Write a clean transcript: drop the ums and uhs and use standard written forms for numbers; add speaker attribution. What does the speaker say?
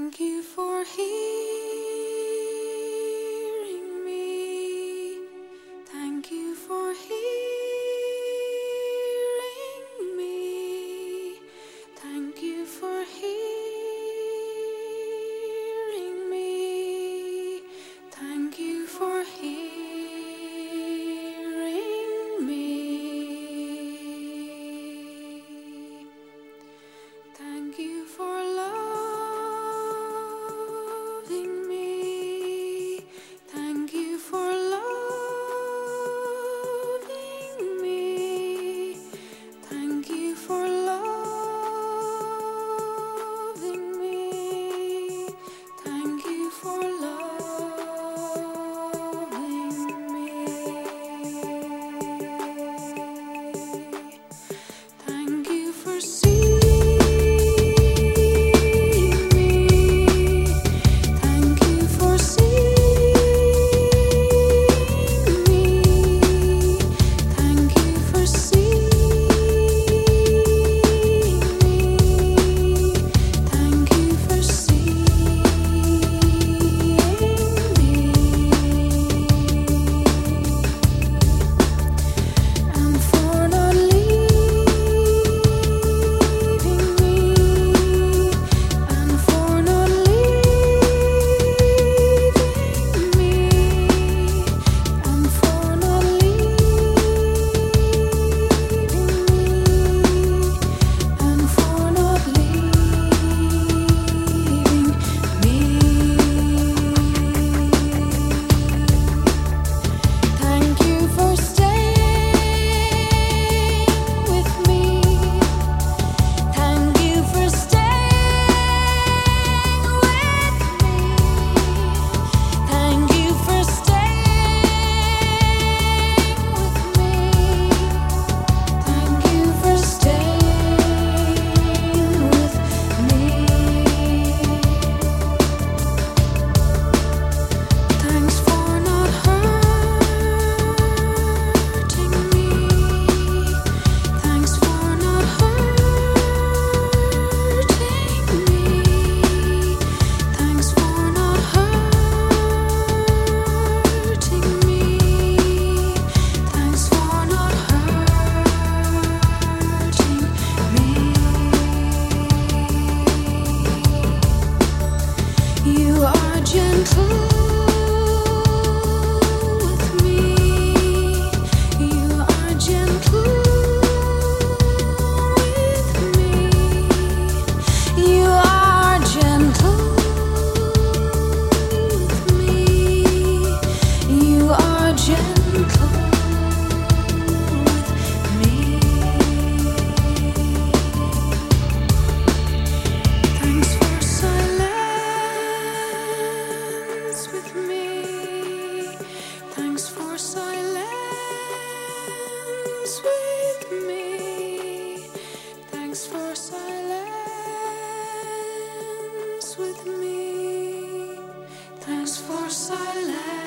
Speaker 1: Thank you for hearing me. Thank you for hearing me. Thank you for hearing me. Thank you for hearing me. Thank you for loving me. Thank you for loving me. Thank you for loving me. Thank you for loving me. Thank you for seeing you are gentle with me. You are gentle with me. You are gentle with me. You are gentle with me. Thanks for silence with me. Thanks for silence with me. Thanks for silence with me. Thanks for silence.